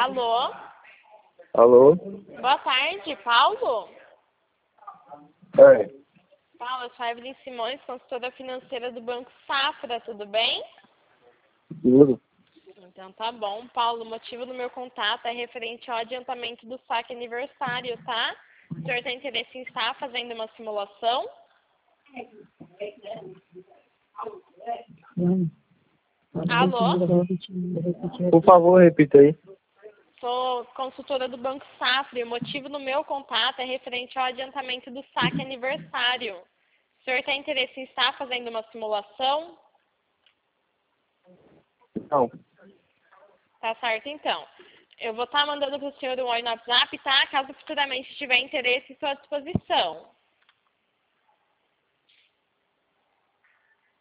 Alô? Alô? Boa tarde, Paulo? É, Paulo, eu sou a Evelyn Simões, consultora financeira do Banco Safra, tudo bem? tudo. Então tá bom, Paulo, o motivo do meu contato é referente ao adiantamento do saque aniversário, tá? O senhor tem interesse em estar fazendo uma simulação? Alô? Por favor, repita aí. Sou consultora do Banco Safra e o motivo do meu contato é referente ao adiantamento do saque aniversário. O senhor tem interesse em estar fazendo uma simulação? Não. Tá certo, então. Eu vou estar mandando para o senhor um oi no WhatsApp, tá? Caso futuramente tiver interesse, estou à disposição.